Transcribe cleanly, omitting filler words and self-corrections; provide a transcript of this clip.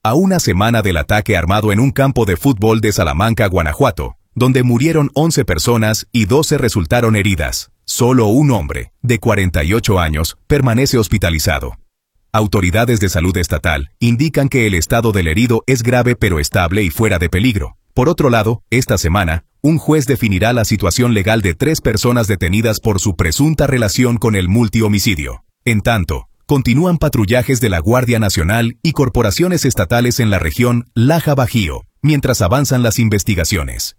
a una semana del ataque armado en un campo de fútbol de Salamanca, Guanajuato, donde murieron 11 personas y 12 resultaron heridas. Solo un hombre, de 48 años, permanece hospitalizado. Autoridades de salud estatal indican que el estado del herido es grave pero estable y fuera de peligro. Por otro lado, esta semana, un juez definirá la situación legal de 3 personas detenidas por su presunta relación con el multihomicidio. En tanto, continúan patrullajes de la Guardia Nacional y corporaciones estatales en la región Laja-Bajío, mientras avanzan las investigaciones.